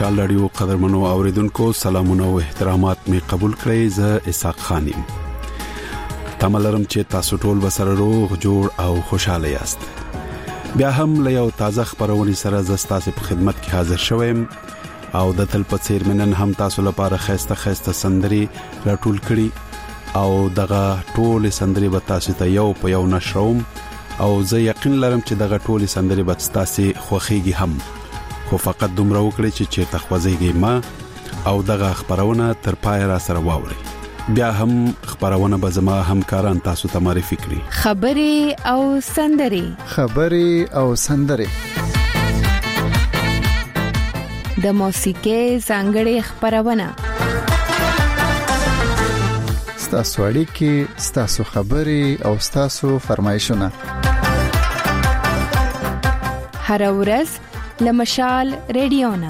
مشال رادیو قدرمنو اوریدونکو سلامونه او احترامات می قبول کړئ. زه اسحاق خانم تملرم چې تاسو ټول بسره روغ جوړ او خوشاله یاست. بیا هم له یو تازه خبرونې سره زستاسو په خدمت کې حاضر شوم او د تل په څیر منن هم تاسو لپاره خسته سندري راټول کړي او دغه ټول سندري به تاسو ته یو په یو نشروم او زه یقین لرم چې دغه ټول سندري به تاسو خوخيږي هم. خو فقط دومره وکړئ چې چیرته خوځيږئ ما او دغه خبرونه تر پای را سره واورئ. بیا هم خبرونه به زما همکاران تاسو ته معرفي کړي. خبري او سندري د موسیقي څنګه خبرونه ستاسو اړیکې، ستاسو خبري او ستاسو فرمایشونه هر ورځ لمشال رادیونا.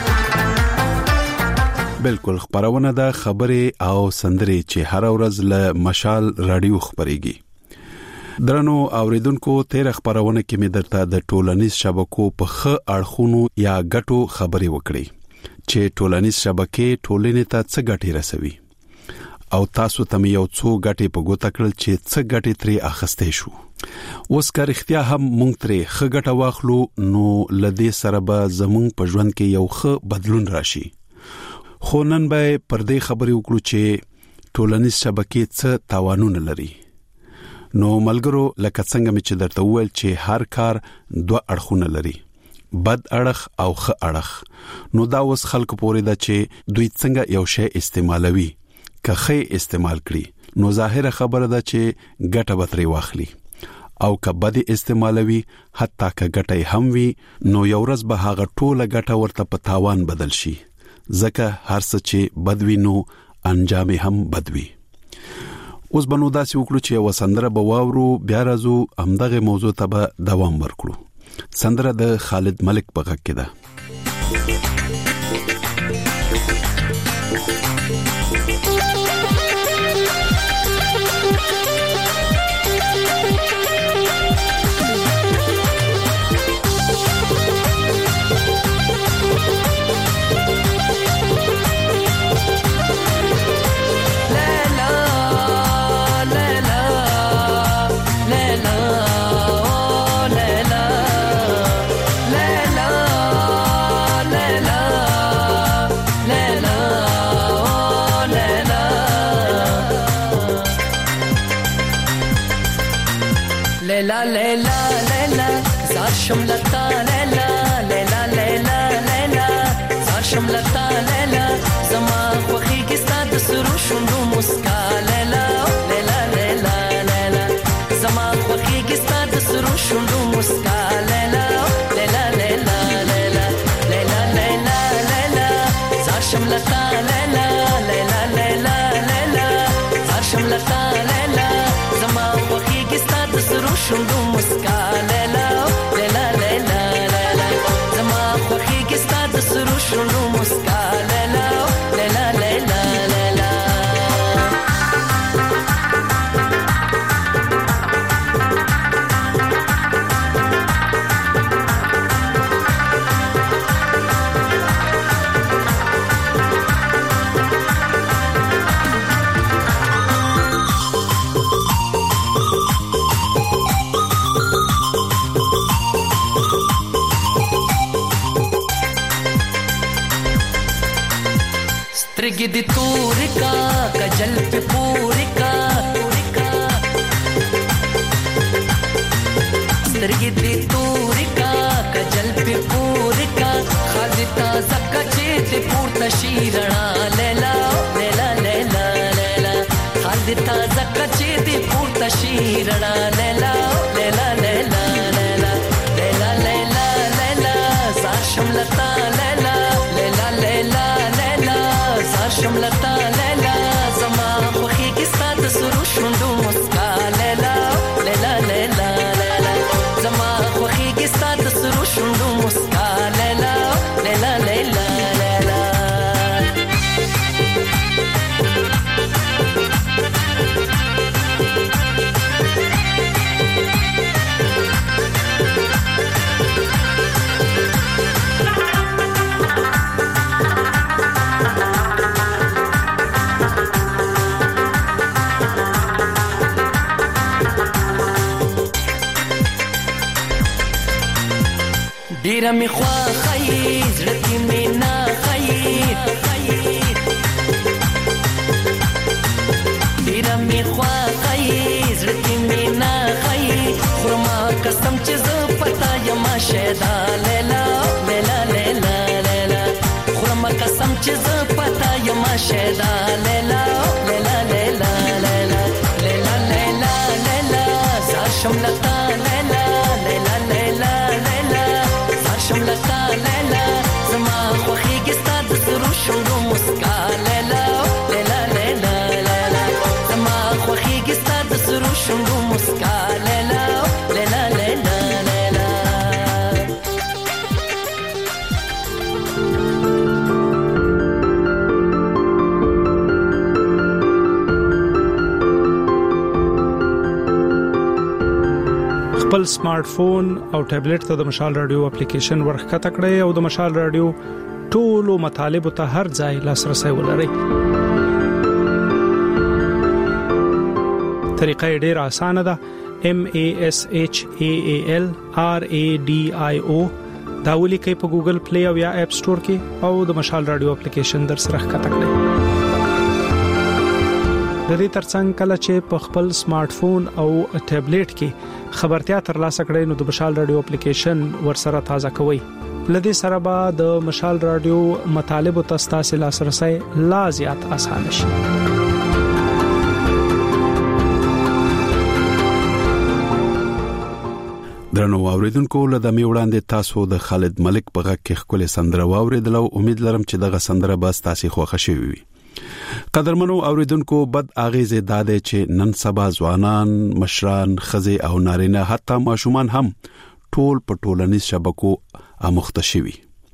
بالکل خبرونه د خبرې او سندري چې هر ورځ له مشال رادیو خبريږي. درنو اوریدونکو تیر خبرونه کې مې درته د ټولنیز شبکو په خ اړخونو یا غټو خبري وکړي چې ټولنیز شبکې ټولنې ته څه ګټي رسوي او تاسو ته یو څو غټي په ګوته کړل چې څه غټي ترې اخستې شو. اوس کار اختیار هم مونږ ترې خګټه واخلو نو لدې سره به زمونږ په ژوند کې یو ښه بدلون راشي. خو نن به پر دې خبرې وکړو چې ټولنیز شبکې څه تاوانونه لري. نو ملګرو لکه څنګه مې چې درته وویل چې هر کار دوه اړخونه لري، بد اړخ او ښه اړخ. نو دا اوس خلکو پورې ده چې دوی څنګه یو شی استعمالوي. که ښه استعمال کړي نو ظاهره خبره ده چې ګټه به ترې واخلي او که بد استعمالوي حتی که ګټه هم وي نو یو ورځ به هغه ټوله ګټه ورته په تاوان بدل شي، ځکه هر څه چې بد وي نو انجام هم بد وي. اوس بنو داسې وکړو چې یو سندره به واورو، بیا راځو همدغه موضوع ته به دوام ورکړو. سندره د خالد ملک په غږ کې ده. شملتا لیلا لیلا لیلا لیلا زار شملتا لیلا زما خوخي کې ستاد سرو شوندو مسکا لیلا لیلا لیلا لیلا زما خوخي کې ستاد سرو شوندو مسکا لیلا لیلا لیلا لیلا لیلا لیلا لیلا زار شملتا لیلا لیلا لیلا لیلا زار شملتا لیلا زما خوخي کې ستاد سرو شوندو مسکا لیلا شنو مسکا لیلا لیلا لیلا لیلا गिदी तूर का कजल पे पूरी का गिदी तूर का कजल पे पूरी का खाली ताजा कचेत पूर्ता शीरणा लेला लेला लेला लेला खाली ताजा कचेत पूर्ता शीरणा लेला लेला लेला लेला लेला लेला लेला साशमलता लेला लेला लेला लेला شملتا لیلا زما خوخي کې ستاد سرو شوندو مسکا لیلا لیلا لیلا لیلا زما خوخي کې ستاد سرو شوندو مسکا لیلا لیلا لیلا لیلا ډیر می خوا خیر زړه می نه خیر ډیر می خوا خیر زړه می نه خیر خرما قسم چې ز پتا یم شهدا لیلا لیلا لیلا لیلا خرما قسم چې ز پتا یم شهدا لیلا لیلا لیلا لیلا لیلا لیلا لیلا شملتا لیلا لیلا لیلا لیلا شملتا لیلا زما خوخیږي ستاسو سرو شونډو مسکا لیلا لیلا لیلا لیلا زما خوخیږي ستاسو سرو شونډو مسکا لیلا لیلا لیلا لیلا خپل سمارټ فون او ټابلیټ ته د مشال رادیو اپلیکیشن ورخکته کړئ او د مشال رادیو ټولو مطالبه ته هر ځای لاسرسي ولرئ. طریقه ډیره اسانه ده. MASHALRADIO دا ولیکئ په ګوګل پلی او یا اپ سٹور کې او د مشال رادیو اپلیکیشن در سره ښکته کړئ. د دې ترڅنګ کله چې په خپل سمارټ فون او ټابلیټ کې خبرتیا ترلاسه کړئ نو د مشال رادیو اپلیکیشن ورسره تازه کوئ. لدې سره به د مشال رادیو مطالب او تاسو لاسرسي لا زیات آسان شي. درنو اوریدونکو له دمه وړاندې تاسو د خالد ملک په غږ کې خپل سندره واوریدل او امید لرم چې دغه سندره به تاسو خوښ شي وي. قدرمنو اوریدونکو بد اغیزه داده چې نن سبا ځوانان مشران خزه او نارینه حتی ماشومان هم ټول په ټولنیز شبکو اموخته شوي.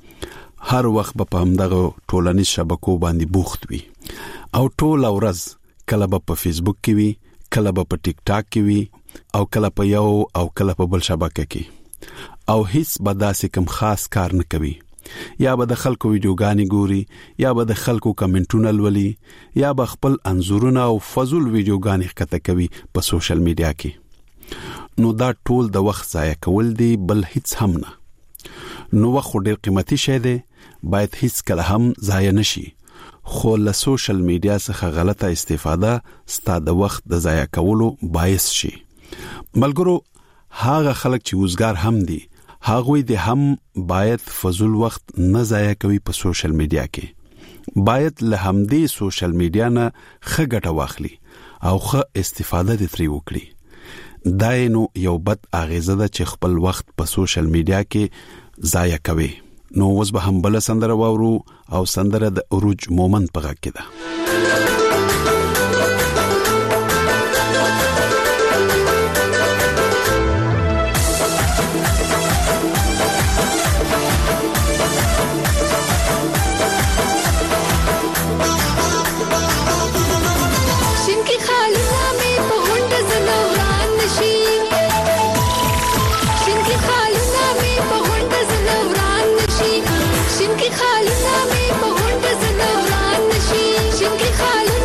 هر وخت په همدغه ټولنیز شبکو باندې بوخت وي او ټول ورځ کله په فیسبوک کې وي کله په ټیک ټاک کې وي او کله په یو او کله په بل شبکه کې او هیڅ بداسې کوم خاص کار نه کوي. یا به د خلکو ویډیوګانې ګوري یا به د خلکو کمنټونه لولي یا به خپل انزورونه او فضول ویډیوګانې ښکته کوي په سوشل میډیا کې. نو دا ټول د وخت ضایع کول دي بل هیڅ هم نه. نو وخت ډېر قیمتي شی دی باید هیڅ کله هم ضایع نشي. خو له سوشل میډیا څخه غلطه استفاده ستاسو د وخت د ضایع کولو باعث شي. ملګرو هغه خلک چې وزګار هم دي هغوی د هم باید فضول وخت نه ضایع کوي په سوشل میډیا کې. باید له همدې سوشل میډیا نه ښه ګټه واخلي او ښه استفاده دې ترې وکړي. دا نو یو بد اغیزه ده چې خپل وخت په سوشل میډیا کې ضایع کوي. نو اوس به هم بل سندره واورو او سندره د عروج مومن په غږ کې ده. خالص میں بہت زنوران نشی جن کی خالص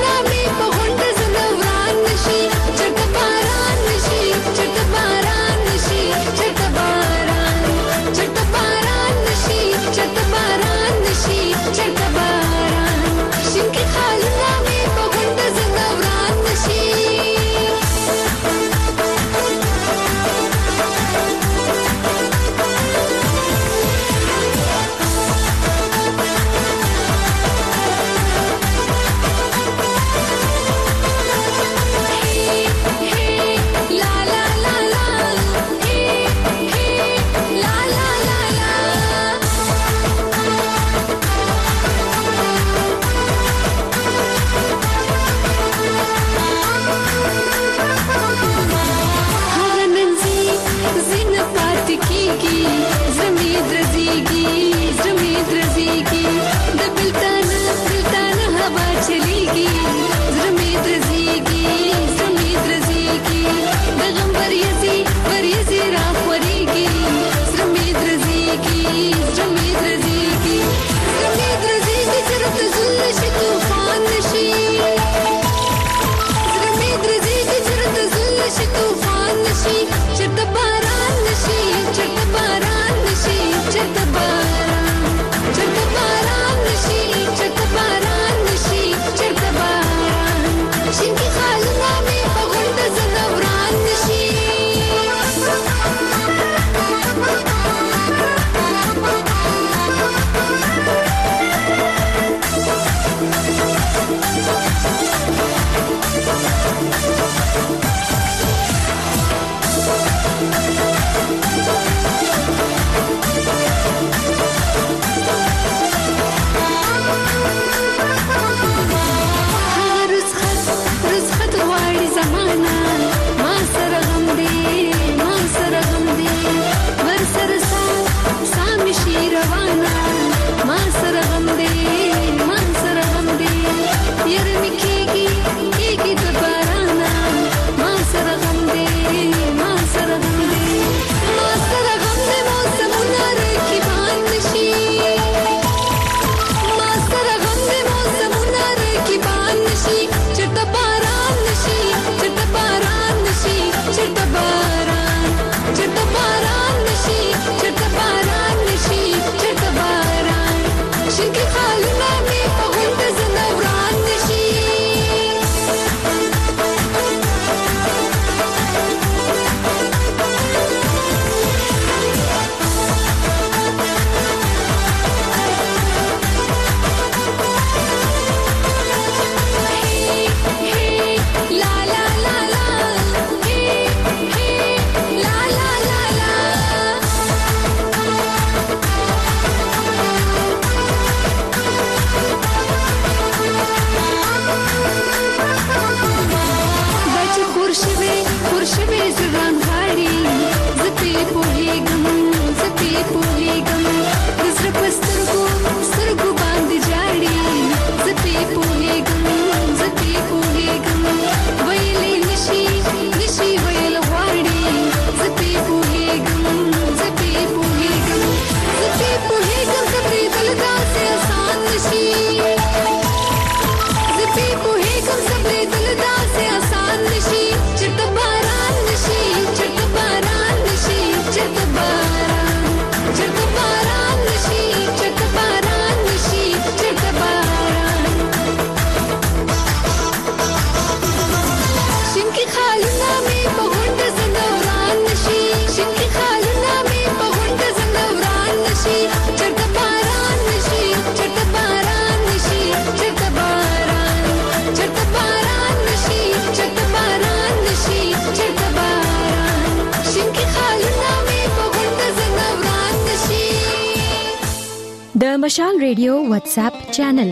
مشال ریډیو واتس اپ چینل.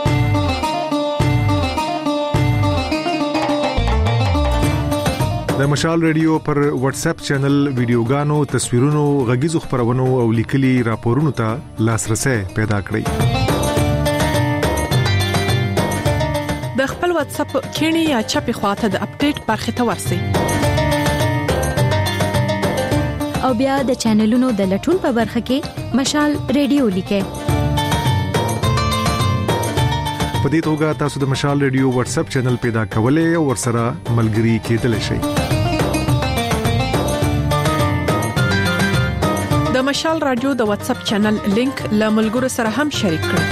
د مشال ریډیو پر واتس اپ چینل ویډیوګانو، تصویرونو، غږیزو خبرونو او لیکلي راپورونو ته لاسرسي پیدا کړئ. د خپل واتس اپ کینی یا چپی خواته د اپډیټ برخه ته ورسئ. او بیا د چینلونو د لټون په برخه کې مشال ریډیو لیکئ. په دې توګه تاسو د مشال ریډیو واتس اپ چینل پیدا کولای او ورسره ملګري کېدلی شئ. د مشال رادیو د واتس اپ چینل لینک له ملګرو سره هم شریک کړئ.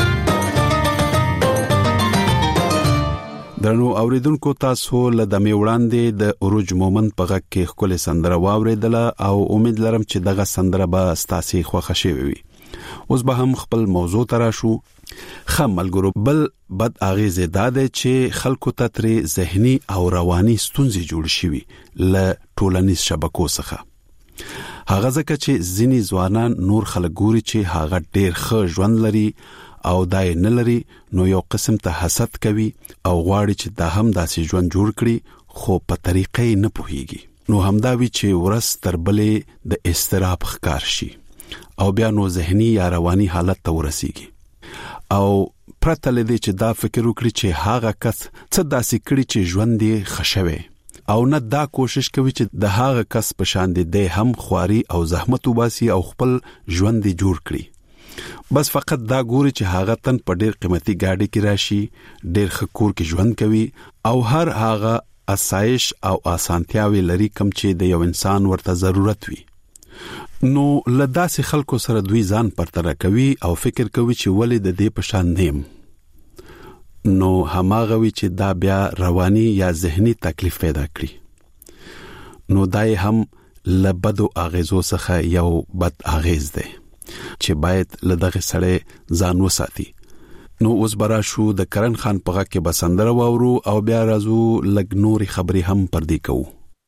درنو اوریدونکو، تاسو له دمه وړاندې د اوروج مومند په غږ کې خپل سندره واوریدله او امید لرم چې دغه سندره به ستاسو خوښه شي وي. اوس به هم خپل موضوع تراشو. خملګرو بل بد اغیزه داده چې خلکو ته ترې ذهني او رواني ستونزې جوړ شي له ټولنیز شبکو څخه. هغه ځکه چې ځینی ځوانان نور خلک ګوري چې هغه ډېر ښه ژوند لري او دای نه لري، نو یو قسم ته حسد کوي او غواړي چې دا هم داسې ژوند جوړ کړي، خو په طریقې نه پوهیږي. نو همدا وی چې ورځ تر بلې د استراب ښکار شي او بیا نو ذهني یا رواني حالت ته ورسیږي او پرته لدې چې دا فکر وکړي چې هغه کس څه داسې کړي چې ژوند یې خښوي، او نه دا کوشش کوي چې د هغه کس په شان دي هم خواري او زحمت وباسي او خپل ژوند یې جوړ کړي. بس فقط دا ګوري چې هغه تن په ډېر قیمتي گاډي کې راشي، ډېر خکور کې ژوند کوي او هر هغه اسایش او اسانتیاوي لري کوم چې د یو انسان ورته ضرورت وي. نو لداسې خلکو سره دوی ځان پرتره کوي او فکر کوي چې ولې د دې په شان نیم. نو هماغه وی چې دا بیا رواني یا ذهني تکلیف پیدا کړي. نو دای هم لبدو اغیزو څخه یو بد اغیز دی چې باید لدغه سره ځان وساتي. نو اوس برا شو د کرن خان په غږ کې بسندره واورو او بیا راځو لګ نوري خبري هم پردي کوو.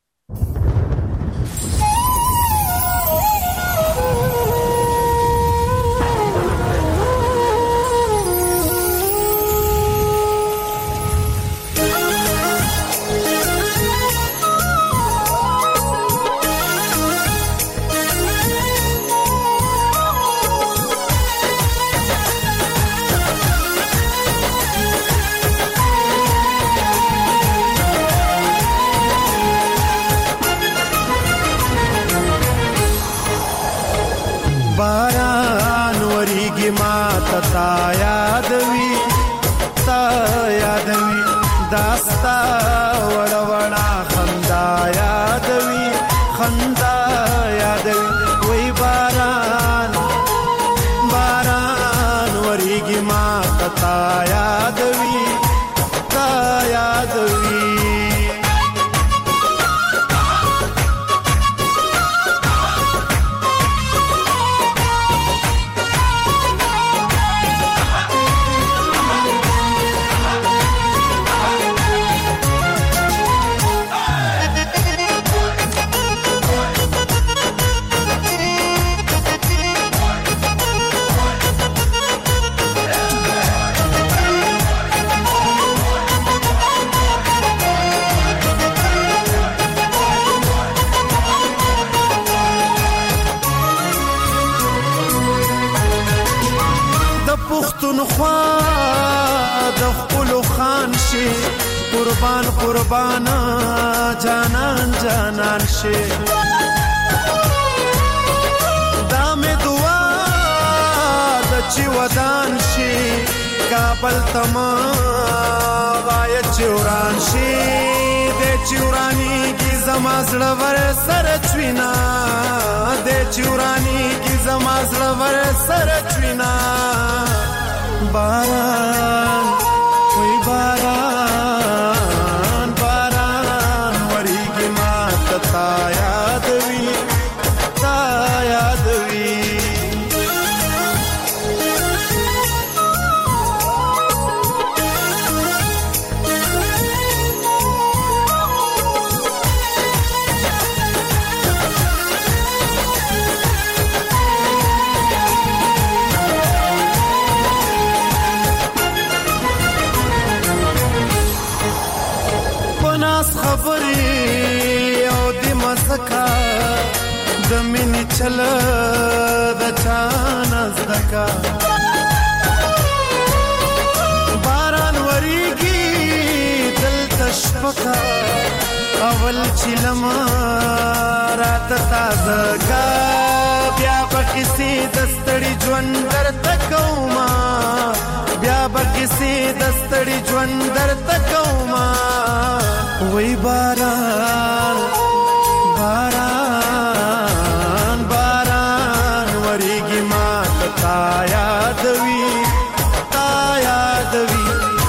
باران وریږي ما ته یادوي داستا وړوړا خندا یادوي وای باران وریږي ما ته یادوي قربان جانان شي دا مې دعا د چې ودان شي کابل تما وای چوران شي د چورانی کی زما زړه ور سره چوینا د چورانی کی زما زړه ور سره چوینا باران وای باران وریږي ما ته یادوي ناس خبرې او د مسکا د مینې چل د چانه زدکا باران وریږي دلته شپکا اول چلم رات تازه کا بیا بکسی دستړي ژوند درته کوما بیا بکسی دستړي ژوند درته کوما وای باران باران باران وریږي ما تا یادوي تا یادوي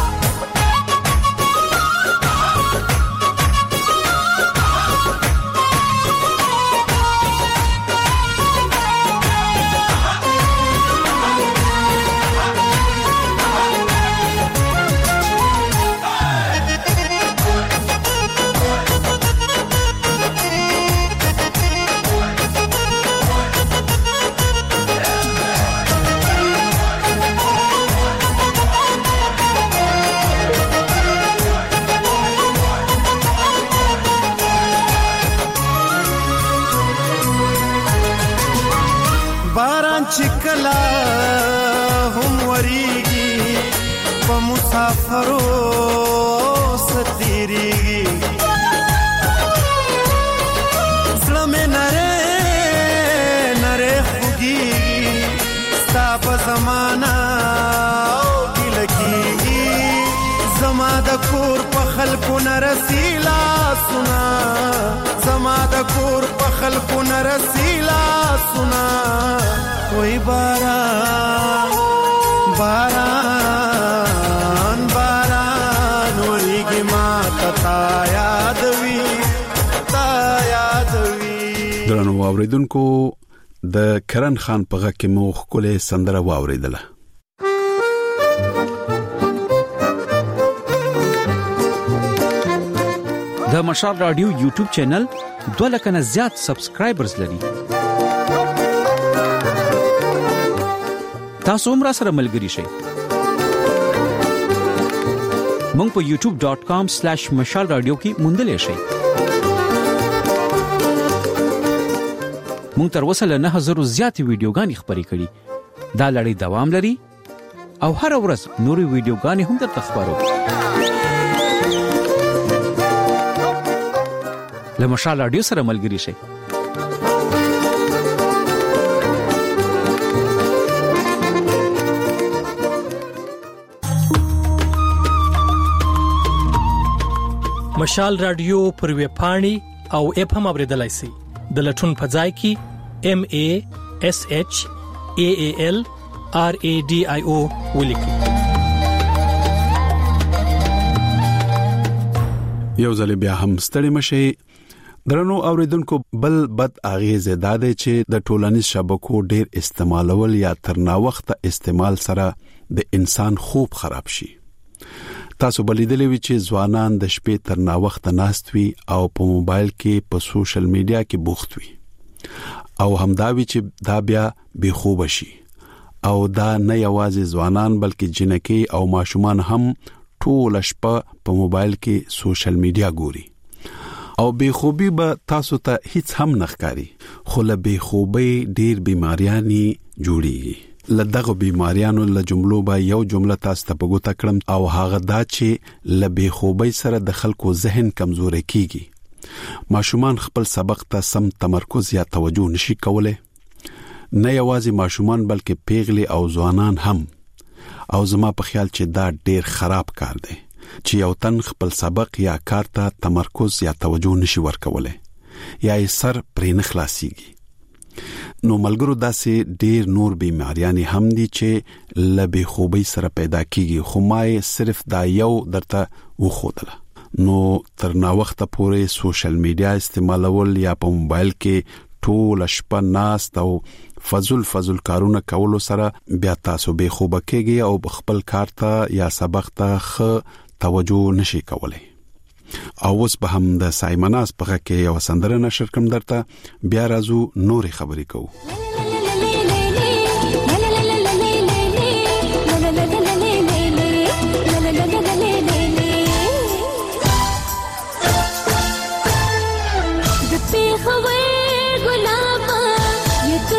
چکلا هم وریږي په مسافرو ستیریږي زړه مې نره نره خوږیږي ستا په زمانه او ګیله کېږي زما د کور په خلکو نه رسي لاسونه زما د کور په خلکو نه رسي لاسونه وای باران باران باران وریږي ما تا یادوي تا یادوي. درنو اوریدونکو د کرن خان په غږ کې مو خپل سندره واوریدله. د مشال رادیو یوټیوب چینل 2 لک نه زیات سبسکرایبرز لري. تاسو هم را سره ملګری شئ. مونږ په youtube.com/mashalradio کې موندلې شئ. مونږ تر اوسه له 9000 زیاتې ویډیوګانې خپرې کړې. دا لړۍ دوام لري او هر ورځ نورې ویډیوګانې هم درته خبرو. له مشال رادیو سره ملګری شئ. مشال رادیو پر ویب پاڼې او اپ هم اوریدلای شئ. د لټون په ځای کې MASHALRADIO ولیکئ. یو ځل بیا هم ستړي مشي. درنو اوریدونکو بل بد اغیز زیاده چې د ټولنیز شبکو ډیر استعمالول یا ترنا وخت استعمال سره د انسان خوب خراب شي. تاسو بلیدلې وی چې ځوانان د شپې ترنا وخت ناست وي او په موبایل کې په سوشل میډیا کې بوخت وي او همداوی چې دا بیا بے خوب شي او دا نه یوازې ځوانان بلکې جنکې او ماشومان هم ټول شپه په موبایل کې سوشل میډیا ګوري او بے خوبي به تاسو ته هیڅ هم نه ښکاري خو له بے خوبي ډیر بیماریاں جوړيږي. لدغه بیماریانو له جملو به یو جمله تاسو ته پګوتا کړم او هغه دا چې له بے خوبي سره د خلکو ذهن کمزوري کیږي. ماشومان خپل سبق ته سم تمرکز یا توجه نشي کولای. نه یوازې ماشومان بلکې پیغلي او ځوانان هم. او زما په خیال چې دا ډیر خراب کار دی چې یو تن خپل سبق یا کار ته تمرکز یا توجه نشي ورکولای یا یې سر پرې نه خلاصيږي. نو ملګرو داسې ډیر نور بیماریاں هم دي چې لبه خوبي سره پیدا کیږي خو ما صرف دا یو درته وښودله. نو تر نا وخت پورې سوشل میډیا استعمالول یا په موبایل کې ټول شپه ناست او فضل کارونه کولو سره بیا تاسو به خوب کېږي او خپل کار ته یا سبق ته توجه نشي کولای. او اوس به هم د سایمناس په کې یو سندره نشر کوم درته بیا راځو نورې خبرې کوو.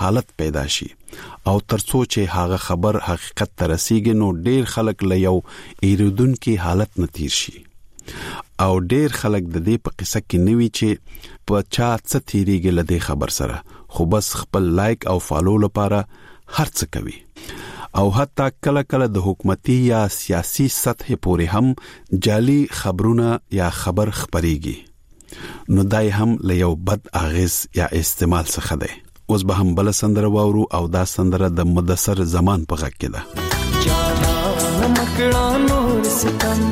حالت پیدا شي او ترڅو چې هغه خبر حقیقت ته رسیږي نو ډیر خلک له یو ایرودونکو حالت نتیر شي او ډیر خلک د دې په قصه کې نوي چې په چا څه تیریږي له دې خبر سره خو بس خپل لایک او فالو لپاره هر څه کوي او حتی کله کله د حکومتي یا سیاسي سطح پورې هم جعلي خبرونه یا خبر خبريږي نو دای هم له یو بد اغیز یا استعمال څخه دی. اوس به هم بل سندره واورو او دا سندره د مدثر زمان په غږ کې ده. جانا مکڑا نور ستم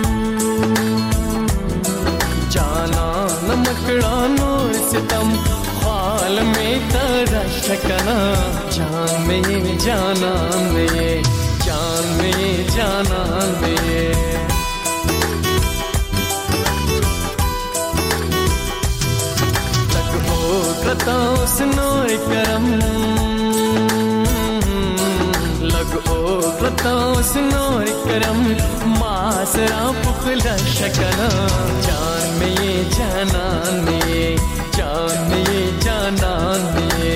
جانا مکڑا نور ستم خال میں ترا شکنا جان میں جانا میں جان میں جانا میں لگو سنور کرم لگو سنور کرم ماسرا پخلا شکنا جان میں جانان میں جان میں جانان میں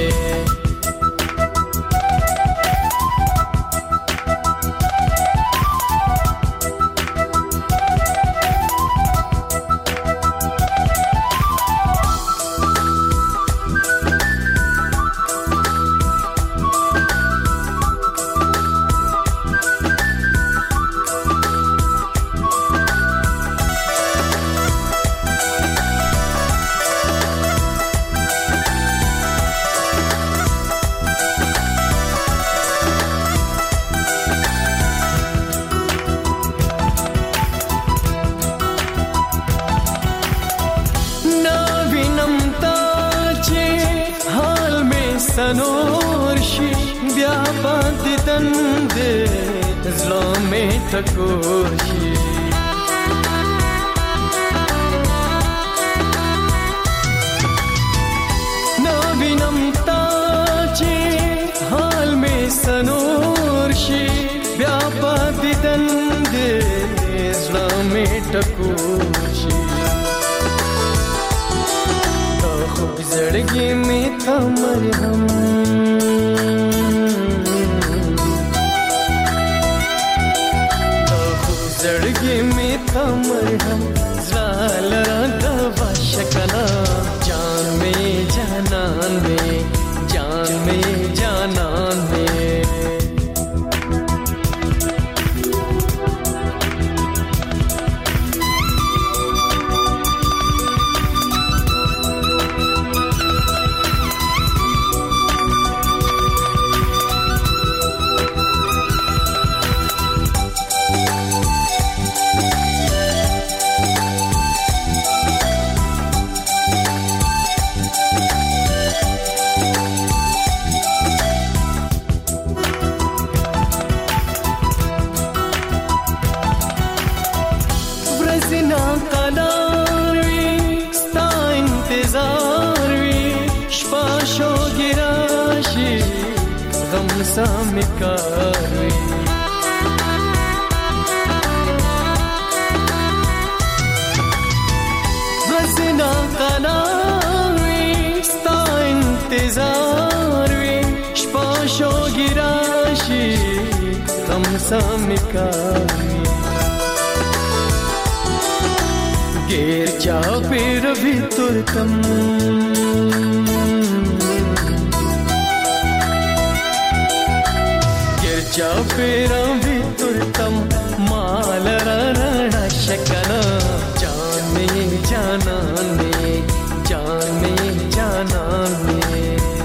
سنور شي بیا باندې دند زلام تکوشي نو وینم تا چې حال می سنور شي بیا باندې دند زلام تکوشي خوب زړګي می تمر هم خوب زړګي می تمر هم زال را واشکنا جان می جانان می جان می جانان می سامکاری رزنا قناوی ستا انتظاروی شپاشو گراشی غم سامکاری گیر جا پیر بھی ترکم جا پیرا بھی ترتم مال رڑا شکنا جان میں جانان میں جان میں جانان میں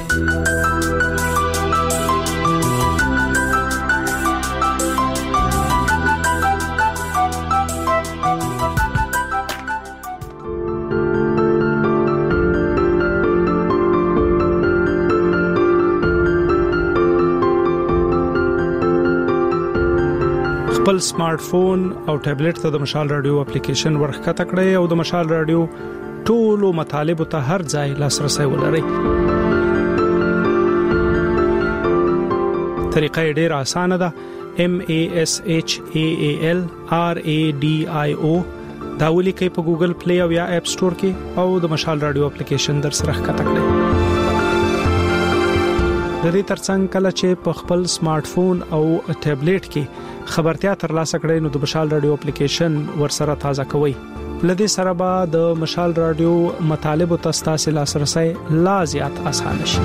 خپل سمارټ فون او ټابلیټ ته د مشال رادیو اپلیکیشن ورخکته کړئ او د مشال رادیو ټولو مطالب ته هر ځای لاسرسي ولرئ. طریقه ډیره اسانه ده. MASHAAL RADIO دا ولیکئ په ګوګل پلی او یا اپ سٹور کې او د مشال رادیو اپلیکیشن در سره ښکته کړئ. د دې ترڅنګ کله چې په خپل سمارټ فون او ټابلیټ کې خبرتیا ترلاسه کړئ نو د مشال رادیو اپلیکیشن ورسره تازه کوئ. لدې سره به د مشال رادیو مطالب او تاسو لاسرسي لا زیات آسان شي.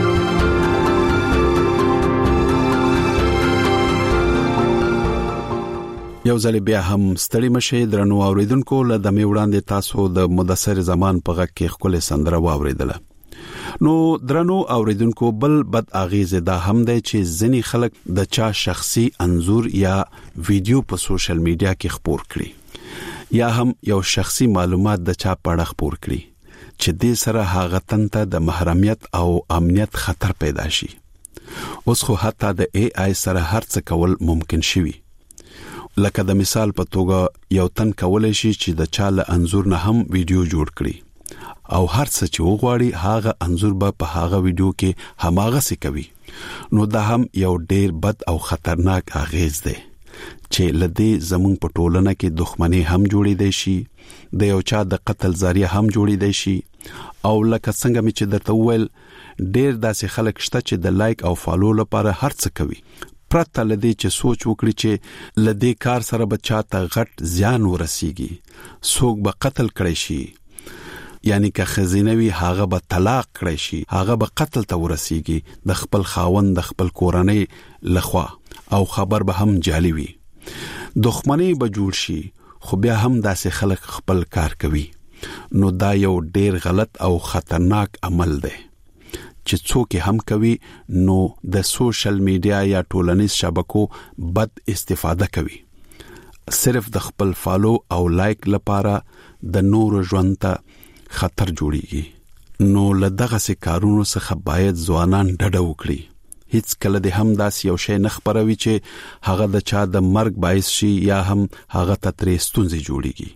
یو ځل بیا هم ستړي مشه درنو اوریدونکو له دمه وړاندې تاسو د مدثر زمان په غږ کې خپل سندره واوریدله. نو درنو اوریدونکو بل بد اغیزه دا هم دی چې ځینی خلک د چا شخصي انزور یا ویډیو په سوشل میډیا کې خپور کړي یا هم یو شخصي معلومات د چا په اړه خپور کړي چې دې سره هغه تنته د محرمیت او امنیت خطر پیدا شي. اوس خو حتی د اي اي سره هر څه کول ممکن شوي. لکه د مثال په توګه یو تن کولای شي چې د چا له انزور نه هم ویډیو جوړ کړي او هر څه چې وغواړي هغه انزور به په هغه ویډیو کې هماغه څه کوي. نو دا هم یو ډیر بد او خطرناک اغیز دی چې لدې زمون په ټولنه کې دښمنی هم جوړې دی شي، د یو چا د قتل ذریعہ هم جوړې دی شي او لکه څنګه چې درته وویل ډیر داسې خلک شته چې د لایک او فالو لپاره هر څه کوي پرته لدې چې سوچ وکړي چې لدې کار سره به چاته غټ زیان ورسیږي، څوک به قتل کړي شي، یعنی که خزینوي هغه به طلاق کړي شي، هغه به قتل ته ورسیږي د خپل خاوند د خپل کورنۍ لخوا او خبر به هم جعلي وي. دښمنی به جوړ شي خو بیا هم داسې خلک خپل کار کوي. نو دا یو ډیر غلط او خطرناک عمل دی چې څوک هم کوي. نو د سوشل میډیا یا ټولنیز شبکو بد استفاده کوي صرف د خپل فالو او لایک لپاره د نور ژوند ته خطر جوړیږي. نو لدغه سه کارونو څخه باید ځوانان ډډه وکړي. هیڅ کله د هم داس یو شی نه خبروي چې هغه د چا د مرګ باعث شي یا هم هغه ته ترې ستونزې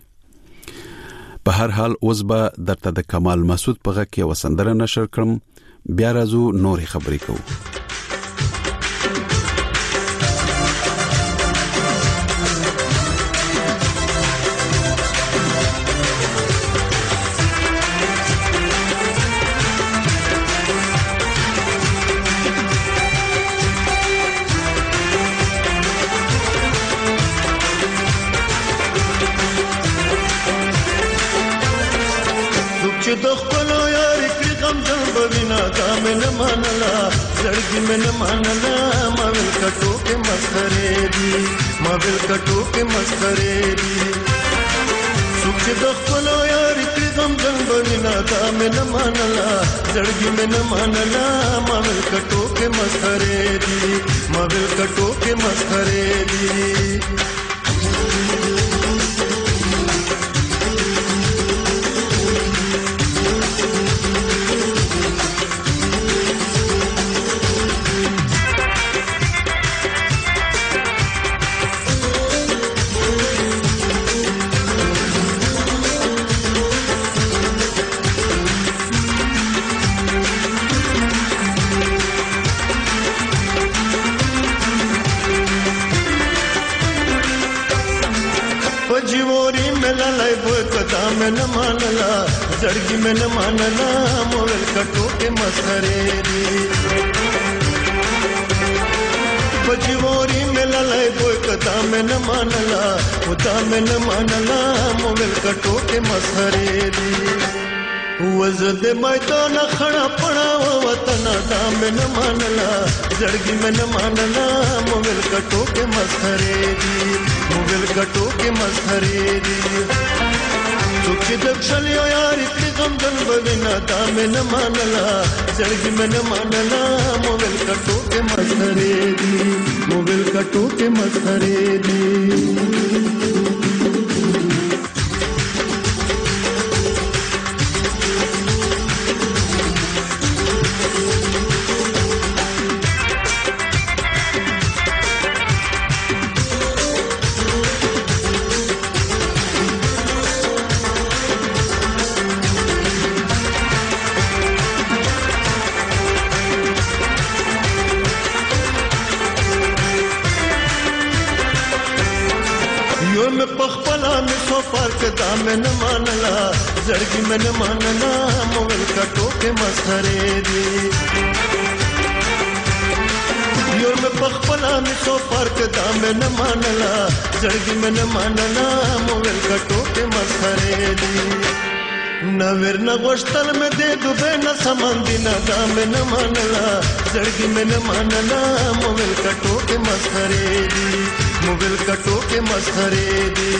جوړیږي. په هر حال اوس به درته د کمال مسعود په غږ کې وسندره نشر کړم. بیا راځو نورې خبرې کوو. زړګي من منلا ماویل کټو کې مسخره دي، ماویل کټو کې مسخره دي. سوچ د خپل یار کې غم جن بوینا دا من منلا زړګي من منلا ماویل کټو کې مسخره دي، ماویل کټو کې مسخره دي. من مانلا زړګي من مانلا مول کټو کې مسخره دي. پجوري مللای دوی کدا من مانلا وتا من مانلا مول کټو کې مسخره دي. وزد میدان خړا پړا وطن دا من مانلا زړګي من مانلا مول کټو کې مسخره دي، مول کټو کې مسخره دي. چې د خل یو یار کې غم دل بوینا دا من مانلا زړګي من مانلا موبل کټو کې مسخره دي، موبل کټو کې مسخره دي. من مانلا زړګي من مانلا موبل کټو کې مسخره دي. می سو فرق دا میں نہ مانلا زړګي میں نہ مانلا موبایل کټو کې مسخره دي نویر نہ غوشتل میں دے دوبے نہ سمندینا دا میں نہ مانلا زړګي میں نہ مانلا موبایل کټو کې مسخره دي موبایل کټو کې مسخره دي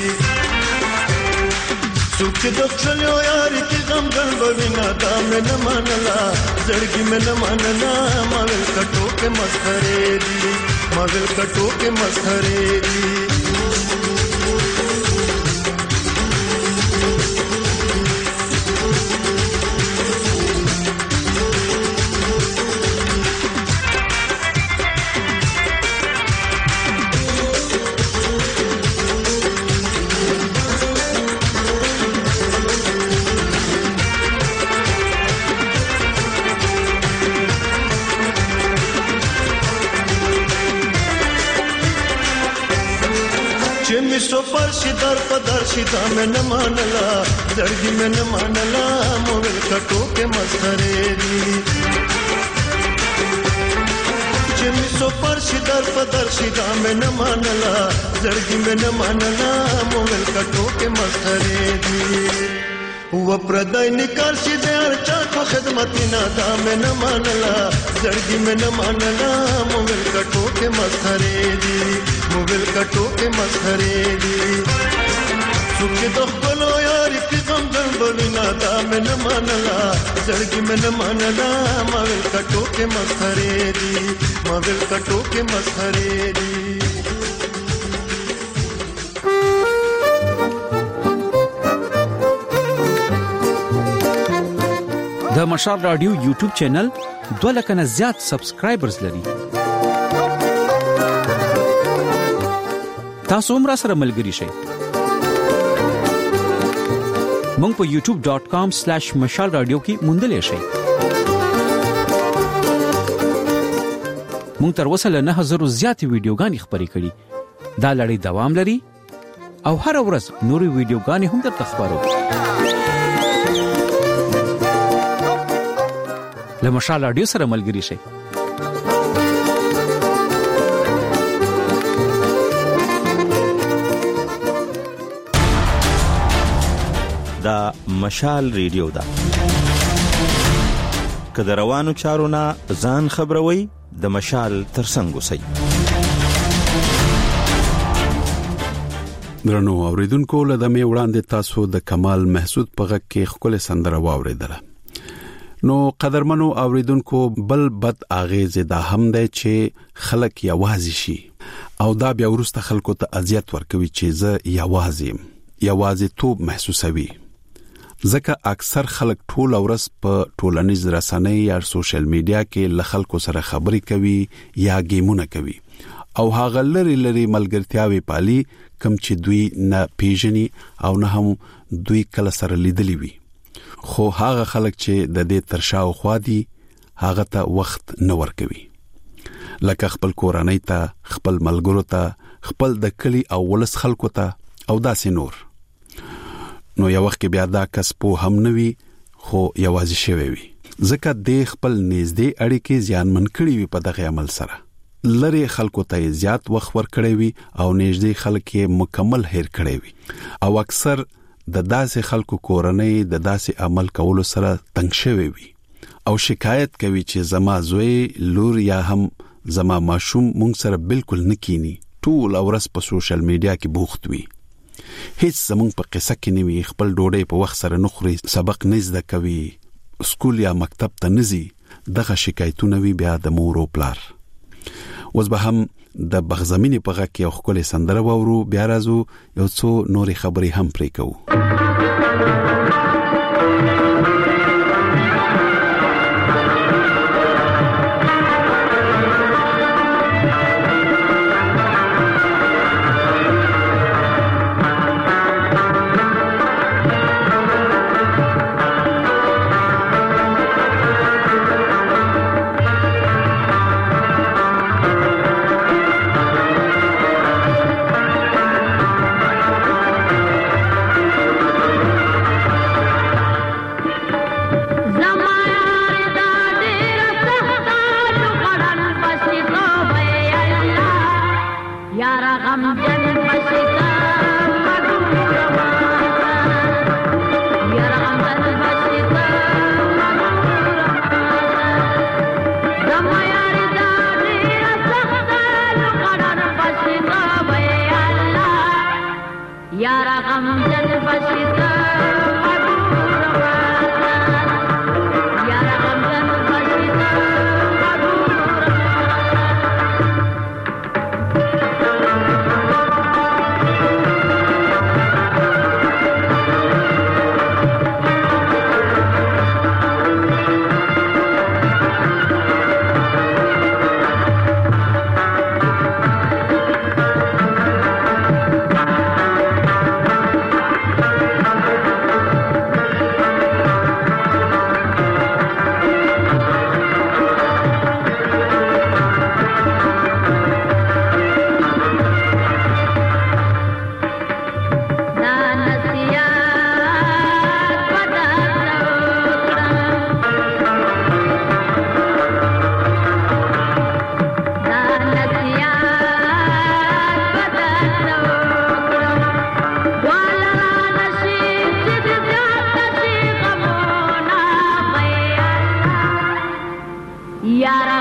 سوچ دخلو یاری کی غم گن بوینا دا میں نہ مانلا زړګي میں نہ مانلا موبایل کټو کې مسخره دي موبایل کټو کې مسخره دي سو پرشی در پدرشی دا میں نہ مانلا زړګي میں نہ مانلا موبایل کټو کې مسخره دي چې سو پرشی در پدرشی دا میں نہ مانلا زړګي میں نہ مانلا موبایل کټو کې مسخره دي و پردای نکال شي د ارچا کو خدمتینا دا میں نہ مانلا زړګي میں نہ مانلا موبایل کټو کې مسخره دي موبایل کټو کې مسخره دي څوک د خپل یاري په غم ځن بولینا دا مې نه مانلا زړګي مې نه مانلا موبایل کټو کې مسخره دي موبایل کټو کې مسخره دي د مشال رادیو یوټیوب چینل 2 لک نه زیات سبسکرایبرز لري تاسو هم را سره ملګري شئ مونږ په youtube.com/mashalradio کې موندلې شئ مونږ تر اوسه له 9000 زیاتې ویډیوګانې خپرې کړې دا لړۍ دوام لري او هر ورځ نورې ویډیوګانې هم درته خبرو له مشال رادیو سره ملګري شئ دا مشال ریډیو دا کله روانو چارونه ځان خبروي د مشال ترڅنګ وسی درنو اوریدونکو له دمه وړاندې تاسو د کمال محسود په غږ کې خپل سندره واوریدله نو قدرمنو اوریدونکو بل بد اغیز دا هم دی چې خلک یوازې شي او دا بیا ورسته خلکو ته اذیت ورکوي چې زه یوازې توپ محسوسوي ځکه اکثر خلک ټول ورځ په ټولنیز رسنۍ یا سوشل میډیا کې له خلکو سره خبرې کوي یا گیمونه کوي او هغه لري ملګرتیاوي پالي کم چې دوی نه پیژني او نه هم دوی کله سره لیدلی وي خو هغه خلک چې د دې ترشاو خوا دي هغه ته وخت نه ورکوي لکه خپل کورنۍ ته خپل ملګرو ته خپل د کلی او ولس خلکو ته او داسې نور نو یو وخت بیا دا کس په هم نوي خو یوازې شوی وي ځکه د خپل نږدې اړیکې ځانمن کړي وي په دغه عمل سره لری خلکو ته زیات وخت ورکړي وي او نږدې خلک یې مکمل هیر کړي وي او اکثر د داسې خلکو کورنۍ د داسې عمل کولو سره تنګ شوی وي او شکایت کوي چې زما زوی لور یا هم زما ماشوم مونږ سره بالکل نکینی ټول ورځ په سوشل میډیا کې بوخت وي هیڅ زمونږ په قصه کې نیوي خپل ډوډۍ په وخت سره نخوري سبق نه زده کوي سکول یا مکتب ته نزي دغه شکایتونه وی بیا د مور او پلار اوس به هم د بغزمینې په غږ کې یو خپل سندره وورو بیا راځو یو څو نورې خبرې هم پرې کوو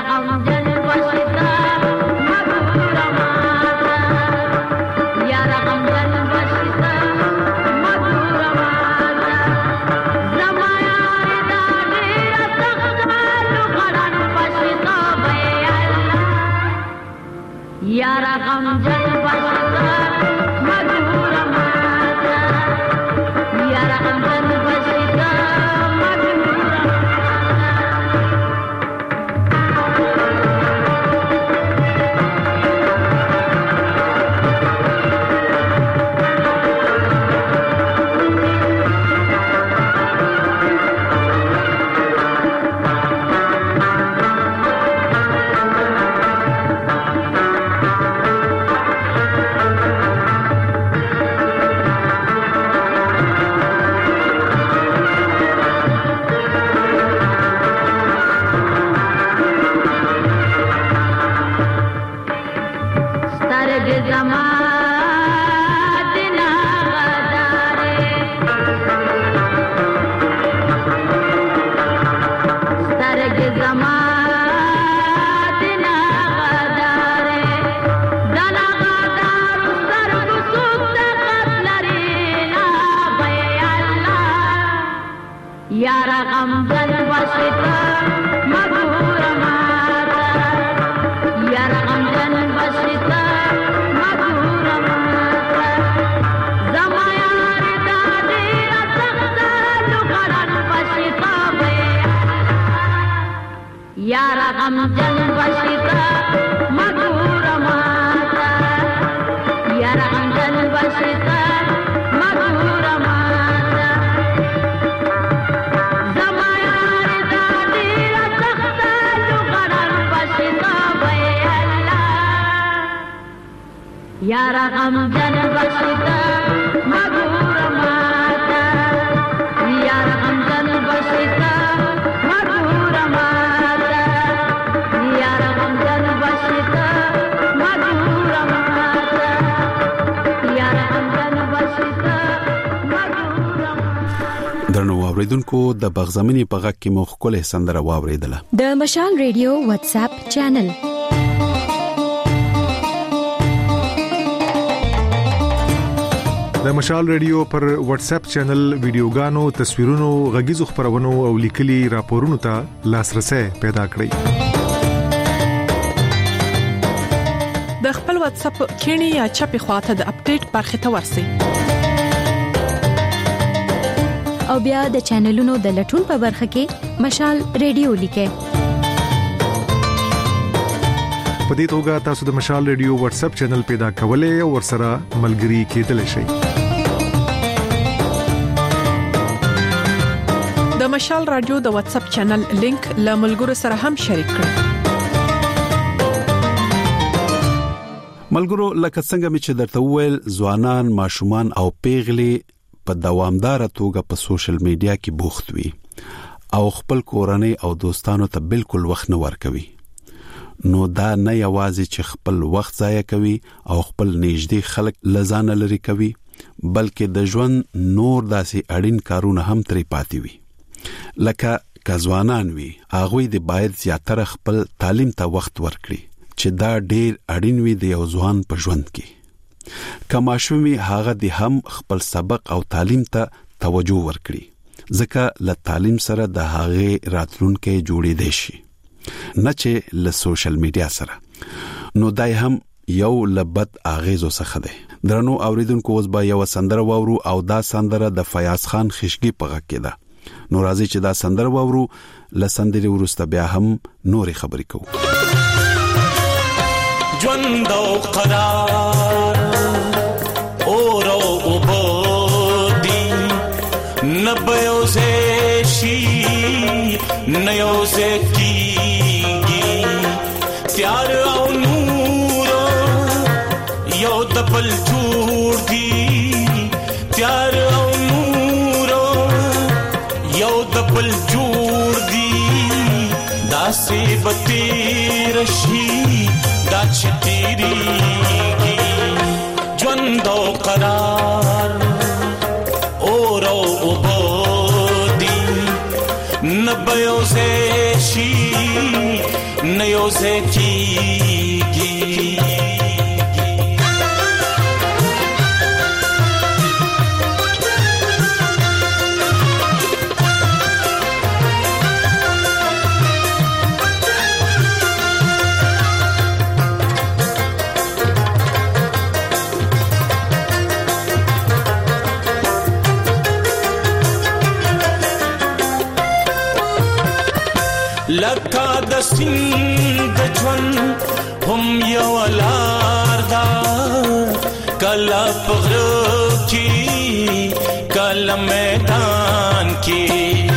यारा गम जन बसता मधुर माता, यारा गम जन बसता मधुर माता, यारा गम जन बसता मधुर माता, यारा गम जन बसता मधुर माता। درنو اوریدونکو د بغزمنی په غږ کې مخ کوله سندره واوریدله د مشال ریډیو واتس اپ چینل د مشال ریډیو پر واتس اپ چینل ویډیوګانو تصویرونو غږیزو خبرونو او لیکلي راپورونو ته لاسرسي پیدا کړئ د خپل واتس اپ کینی یا چپی خواته د اپډیټ برخه ته ورسئ او بیا د چینلونو د لټون په برخه کې مشال ریډیو لیکه په دې توګه تاسو د مشال ریډیو واتس اپ چینل پیدا کولای او ورسره ملګري کېدلی شئ د مشال رادیو د واتس اپ چینل لینک له ملګرو سره هم شریک کړئ ملګرو لکه څنګه چې درته وویل ځوانان ماشومان او پیغلي په دوامدار توګه په سوشل میډیا کې بوخت وي او خپل کورنۍ او دوستانو ته بالکل وخت نه ورکوي نو دا نه یوازې چې خپل وخت ضایع کوي او خپل نږدې خلک لزانه لري کوي بلکې د ژوند نور داسې اړین کارونه هم ترې پاتې وي لکه کځوانان وي هغه د باید زیاتره خپل تعلیم ته وخت ورکړي چې دا ډېر اړین وي د یو ځوان په ژوند کې کماشومي هغه د هم خپل سبق او تعلیم ته توجه ورکړي ځکه له تعلیم سره د هغه راتلونکي جوړې دي شي نه چې له سوشل میډیا سره نو دای هم یو لبد اغیزو څخه ده درنو اوریدونکو اوس به یو سندره وورو او دا سندره د فیاض خان خشګي په غږ کې ده نو راځي چې دا سندره وورو لسندري ورسته بیا هم نوري خبرې کوو ژوند او قرار اور او بودي نبيو زشي نيو زكيږي تیار او نور یو دبل جوړ دي تیار او نور یو دبل جوړ دي داسې بتي رشي دا چتيريږي ژوند او قرار اور او بودي نبيو زشي نيو یوځای کیږي. لکه د سیند د ژوند هم یو لار ده، کله په غره کې کله میدان کې.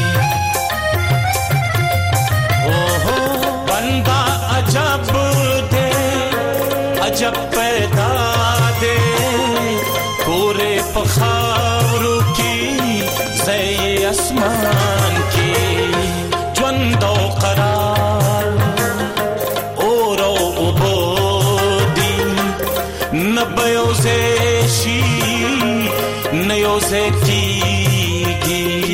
اوهو بندا عجب دے عجب پیدا دے، پورے په خاورو کې ځای اسمان کې. ژوند او قرار اور او عبودي نه به یوځای شي نه یوځای کیږي.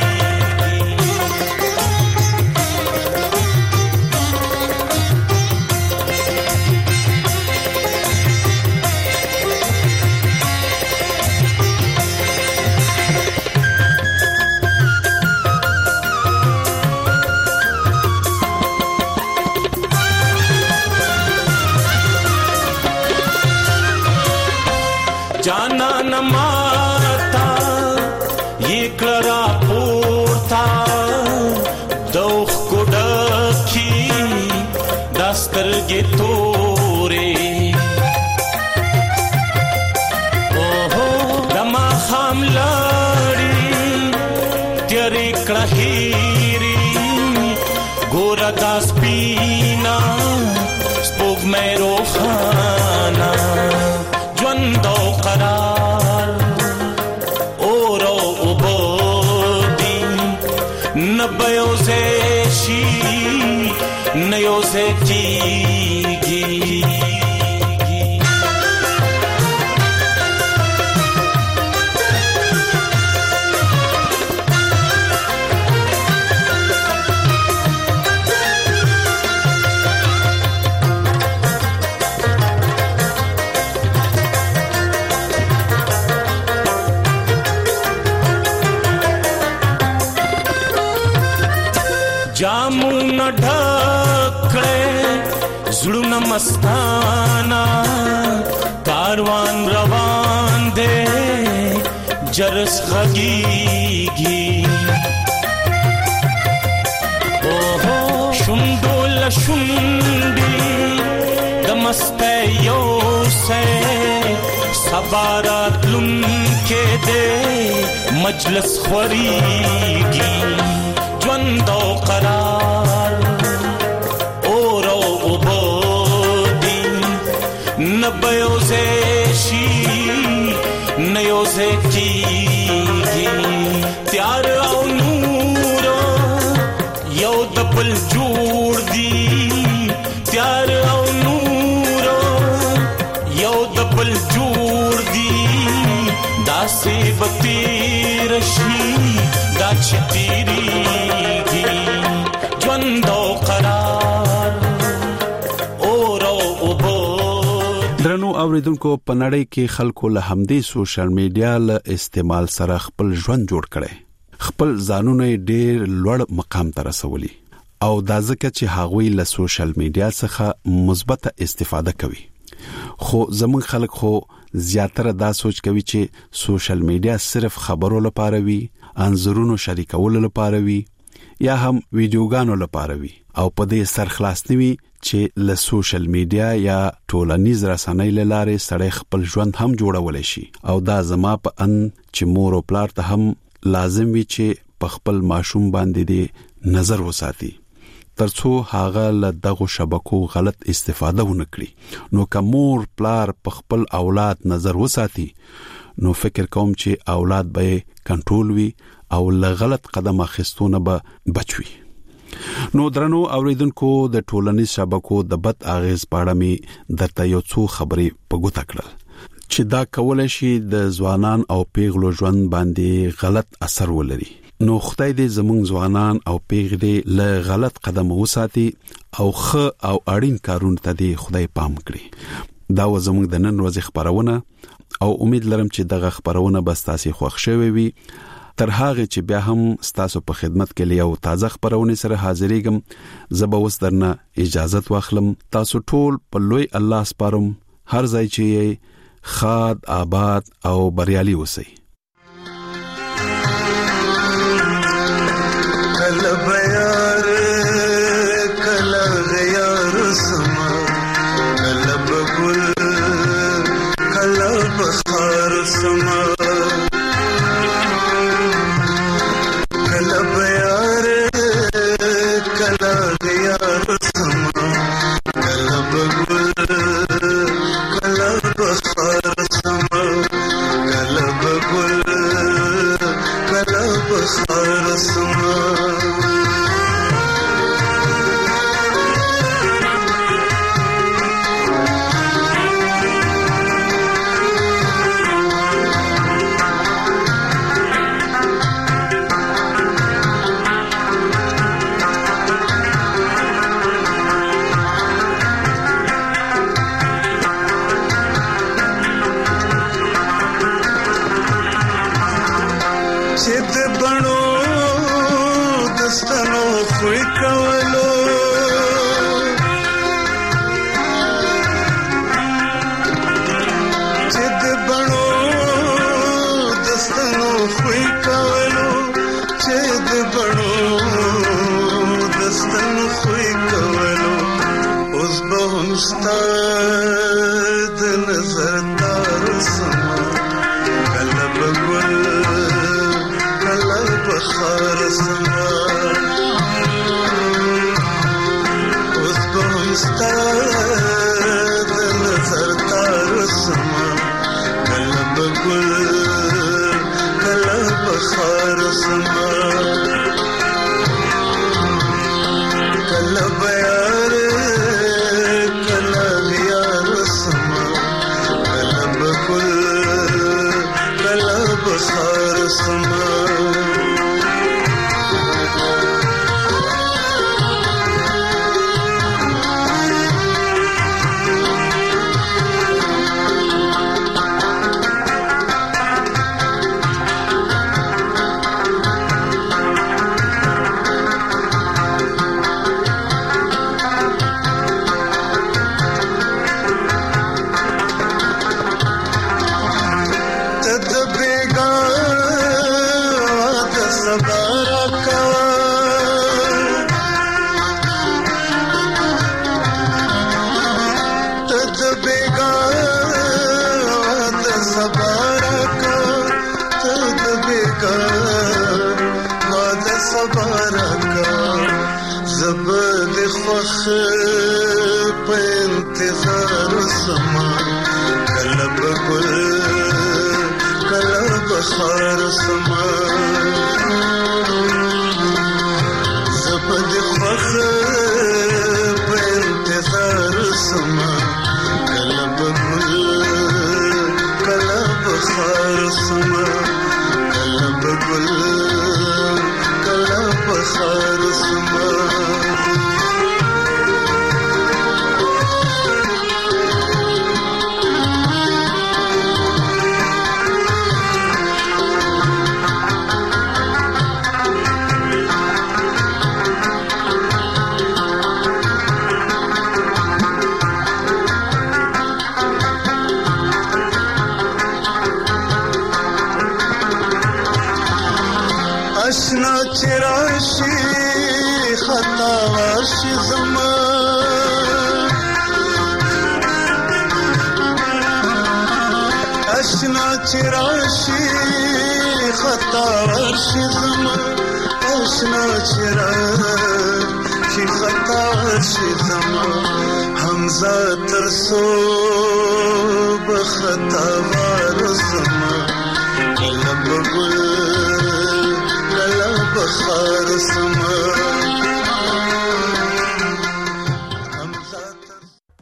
जाना न माता ये करा पोरता दोख को डखी दस्तर गे तोरे. ओहो दमा खाम लड़ी तेरी कहीरी गोरा दास पीना स्पोग में रोखाना. ژوند او قرار اور او عبودي نه به یوځای شي نه یوځای کیږي. जामुन ढकड़े जुड़न मस्ताना कारवान रवान दे जरस खगीगी. ओहो शुंडोल शुंडी दमस्ते यो से सबारात लुनके दे मजलस खरीगी. ژوند او قرار اور او عبودي نه به یوځای شي نه یوځای کیږي. تیار او نور یو د بل جوړ دي، تیار او نور یو د بل جوړ دي. داسې به تیر شي دا چې تیریږي. ژوند او قرار اور او عبودي. درنو اوریدونکو په نړۍ کې خلکو له همدې سوشل میډیا له استعمال سره خپل ژوند جوړ کړي، خپل ځانونه ډېر لوړ مقام ته رسولي او دا ځکه چې هغوی له سوشل میډیا څخه مثبت استفاده کوي. خو زمون خلک خو زیاتره دا سوچ کوي چې سوشل میډیا صرف خبرو لپاره وي، انځورونو شریکولو لپاره وي یا هم ویډیوګانو لپاره وي او په دې سرخلاص نوي چې له سوشل میډیا یا ټولنیز رسنۍ لاره سړی خپل ژوند هم جوړولای شي. او دا زما په ان چې مور او پلار ته هم لازم وي چې په خپل ماشوم باندې دې نظر وساتي ترڅو هغه له دغه شبکو غلط استفاده ونکړي. نو که مور پلار په خپل اولاد نظر وساتي نو فکر کوم چې اولاد به کنټرول وي او له غلط قدم اخیستونه به بچوي. نو درنو اوریدونکو د ټولنیز شبکو د بد اغیز په اړه می درته یو څو خبرې په ګوته کړل چې دا کولای شي د ځوانان او پیغلو ژوند باندې غلط اثر ولري. نو خدای دې زموږ ځوانان او پیغلې له غلط قدم وساتي او خ او اړین کارونه ته دی خدای پام کړي. دا و زموږ د نن ورځې خبرونه او امید لرم چې دغه خبرونه به تاسو خوښ شوي وي. تر هغه چې بیا هم تاسو په خدمت کې لیاو تازه خبرونه سره حاضرېږم. زه به اوس درنه اجازه واخلم. تاسو ټول په لوی الله سپارم. هر ځای چې خاد آباد او بریالي اوسئ. کله بیار کله غیار سما کله بګل کله بخار سما کله بیار کله غیار سما کله بګل کله بخار سما کله بګل کله بخار سما بخار سما